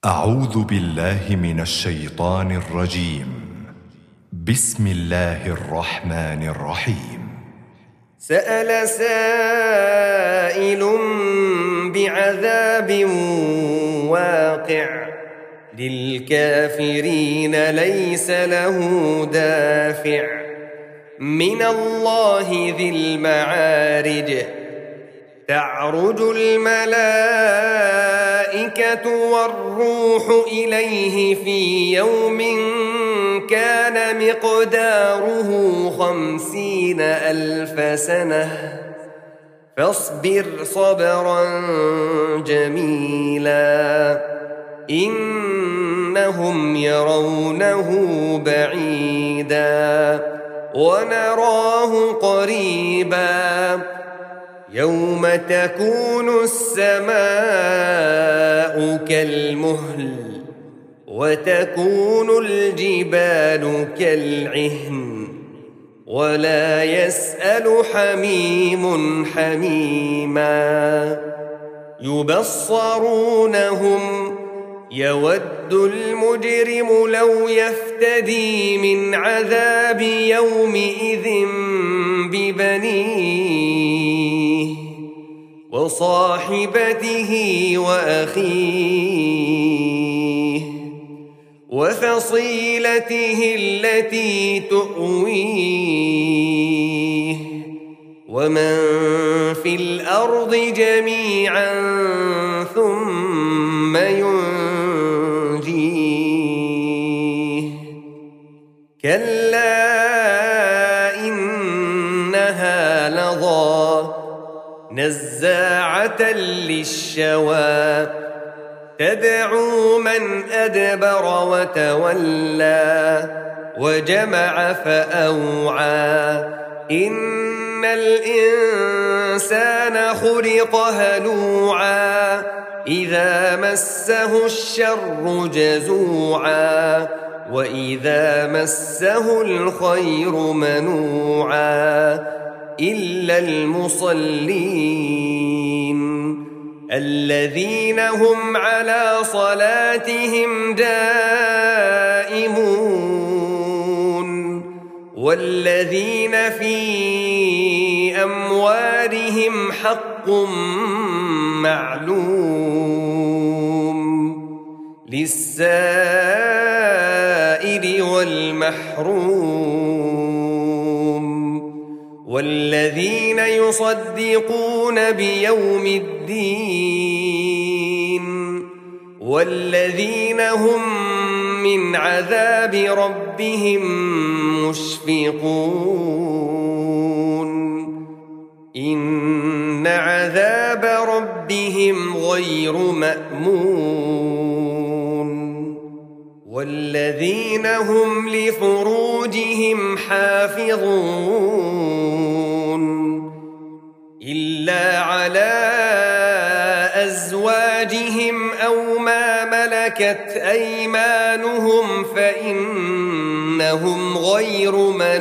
أعوذ بالله من الشيطان الرجيم. بسم الله الرحمن الرحيم. سأل سائل بعذاب واقع للكافرين ليس له دافع من الله ذي المعارج تعرج الملائكة والروح إليه في يوم كان مقداره 50,000 سنة فاصبر صبرا جميلا إنهم يرونه بعيدا ونراه قريبا يوم تكون السماء كالمهل وتكون الجبال كالعهن ولا يسأل حميم حميما يبصرونهم يود المجرم لو يفتدي من عذاب يومئذ ببنيه وصاحبته وأخيه وفصيلته التي تؤويه ومن في الأرض جميعا ثم ينجيه كلا إنها لظى نزاعة للشوى تدعو من أدبر وتولى وجمع فأوعى إن الإنسان خلق هلوعا إذا مسه الشر جزوعا وإذا مسه الخير منوعا إلا المصلين الذين هم على صلاتهم دائمون والذين في أموالهم حق معلوم للسائل والمحروم والذين يصدقون بيوم الدين والذين هم من عذاب ربهم مشفقون إن عذاب ربهم غير مأمون والذين هم لفروجهم حافظون إلا على أزواجهم أو ما ملكت أيمانهم فإنهم غير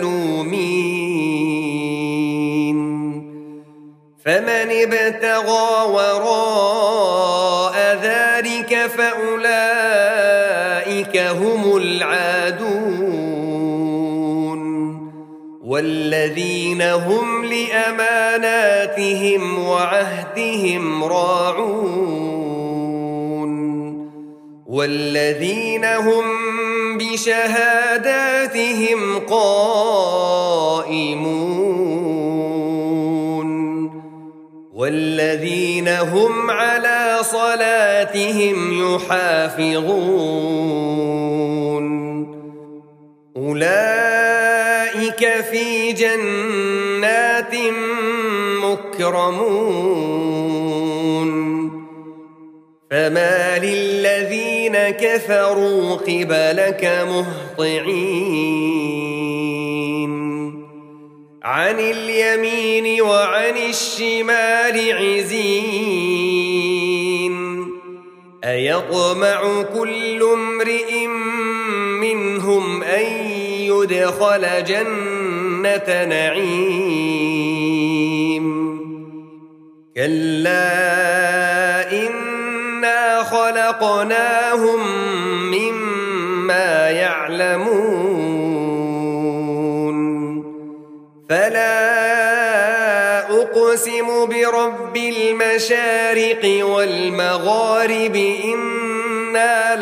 ملومين فمن ابتغى وراء ذلك فأولئك هم العادون والذين هم لأماناتهم وعهدهم راعون والذين هم بشهاداتهم قائمون والذين هم على صلاتهم يحافظون أولئك في جنات مكرمون فما للذين كفروا قبلك مهطعين عن اليمين وعن الشمال عزين أيطمع كل امرئ منهم أن يدخل جنة نعيم كلا إنا خلقناهم مما يعلمون فلا أقسم برب المشارق والمغارب إنا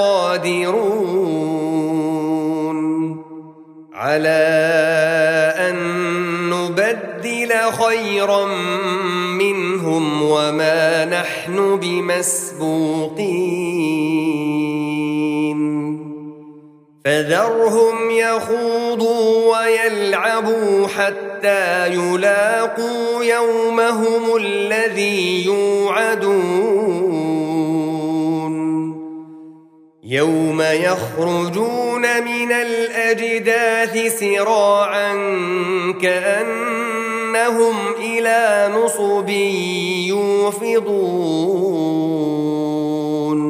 لقادرون على أن نبدل خيرا منهم وما نحن بمسبوقين فذرهم يخوضوا ويلعبوا حتى يلاقوا يومهم الذي يوعدون يوم يخرجون من الأجداث سراعا كأنهم إلى نصب يوفضون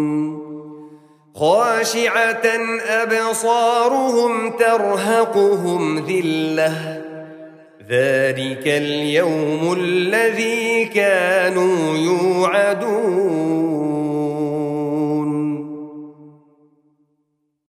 خاشعة أبصارهم ترهقهم ذلة ذلك اليوم الذي كانوا يوعدون